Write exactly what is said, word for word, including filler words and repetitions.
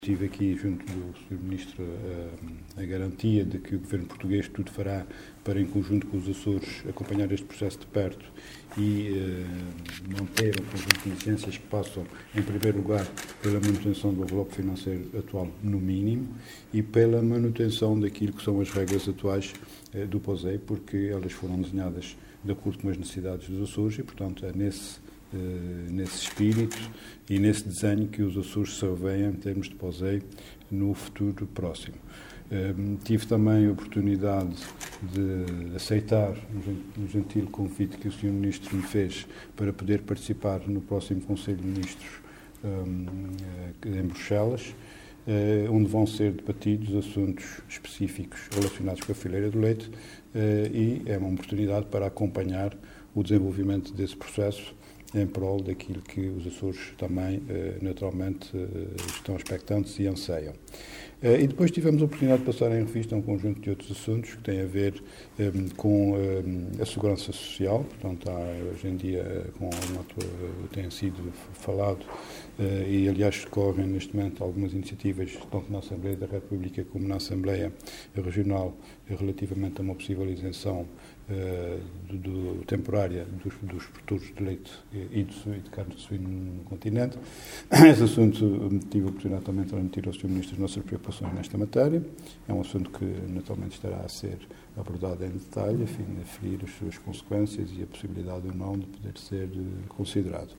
Tive aqui, junto do senhor Ministro, a, a garantia de que o Governo português tudo fará para, em conjunto com os Açores, acompanhar este processo de perto e eh, manter um conjunto de iniciativas que passam, em primeiro lugar, pela manutenção do envelope financeiro atual no mínimo e pela manutenção daquilo que são as regras atuais eh, do POSEI, porque elas foram desenhadas de acordo com as necessidades dos Açores e, portanto, é nesse nesse espírito e nesse desenho que os Açores se revêem em termos de POSEI no futuro próximo. Tive também a oportunidade de aceitar um gentil convite que o senhor Ministro me fez para poder participar no próximo Conselho de Ministros em Bruxelas, onde vão ser debatidos assuntos específicos relacionados com a fileira do leite e é uma oportunidade para acompanhar o desenvolvimento desse processo em prol daquilo que os Açores também, naturalmente, estão expectantes e anseiam. E depois tivemos a oportunidade de passar em revista um conjunto de outros assuntos que têm a ver com a segurança social, portanto, há, hoje em dia, com tem sido falado, e aliás decorrem neste momento algumas iniciativas, tanto na Assembleia da República como na Assembleia Regional, relativamente a uma possível isenção do, do, temporária dos, dos produtores de leite e de, e de carne de suíno no continente. Esse assunto tive a oportunidade também de transmitir ao senhor Ministro as nossas preocupações nesta matéria. É um assunto que naturalmente estará a ser abordado em detalhe, a fim de aferir as suas consequências e a possibilidade ou não de poder ser considerado.